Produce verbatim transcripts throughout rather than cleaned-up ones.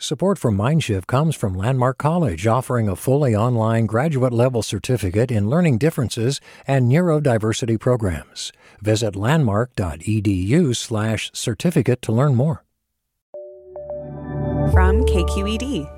Support for MindShift comes from Landmark College, offering a fully online graduate-level certificate in learning differences and neurodiversity programs. Visit landmark.edu slash certificate to learn more. From K Q E D.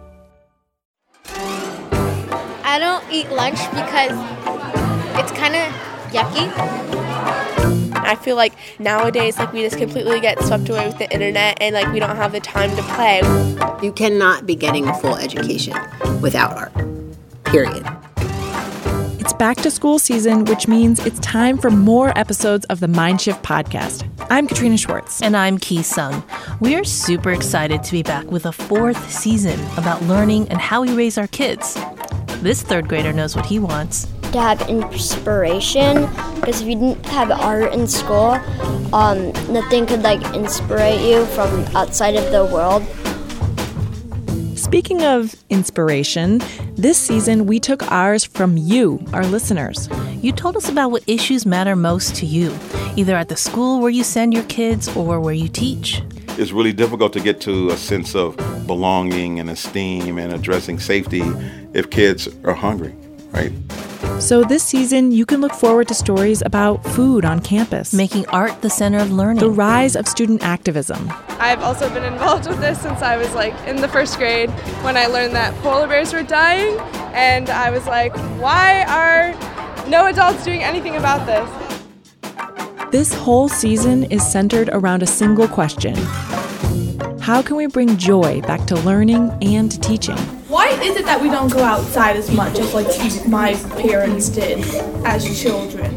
I don't eat lunch because it's kind of yucky. I feel like nowadays, like, we just completely get swept away with the internet and, like, we don't have the time to play. You cannot be getting a full education without art, period. It's back to school season, which means it's time for more episodes of the MindShift podcast. I'm Katrina Schwartz. And I'm Ki Sung. We are super excited to be back with a fourth season about learning and how we raise our kids. This third grader knows what he wants. To have inspiration, because if you didn't have art in school, um, nothing could like inspire you from outside of the world. Speaking of inspiration, this season we took ours from you, our listeners. You told us about what issues matter most to you, either at the school where you send your kids or where you teach. It's really difficult to get to a sense of belonging and esteem and addressing safety if kids are hungry, right? So this season, you can look forward to stories about food on campus, making art the center of learning, the rise of student activism. I've also been involved with this since I was like in the first grade when I learned that polar bears were dying, and I was like, why are no adults doing anything about this? This whole season is centered around a single question. How can we bring joy back to learning and to teaching? Why is it that we don't go outside as much as like my parents did as children?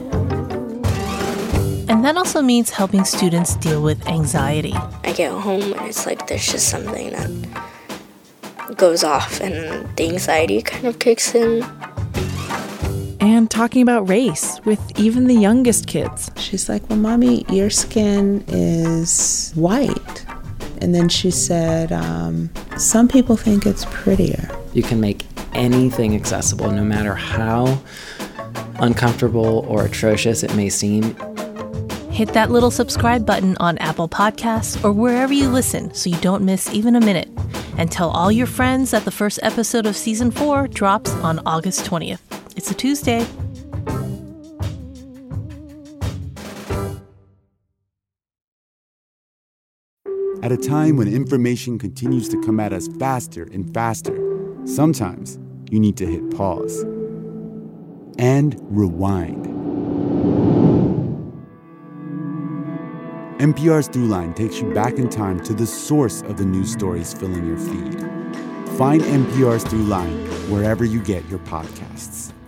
And that also means helping students deal with anxiety. I get home and it's like there's just something that goes off and the anxiety kind of kicks in. And talking about race with even the youngest kids. She's like, well, Mommy, your skin is white. And then she said, um, some people think it's prettier. You can make anything accessible, no matter how uncomfortable or atrocious it may seem. Hit that little subscribe button on Apple Podcasts or wherever you listen so you don't miss even a minute. And tell all your friends that the first episode of Season four drops on August twentieth. It's a Tuesday. At a time when information continues to come at us faster and faster, sometimes you need to hit pause and rewind. N P R's Throughline takes you back in time to the source of the news stories filling your feed. Find N P R's Throughline wherever you get your podcasts.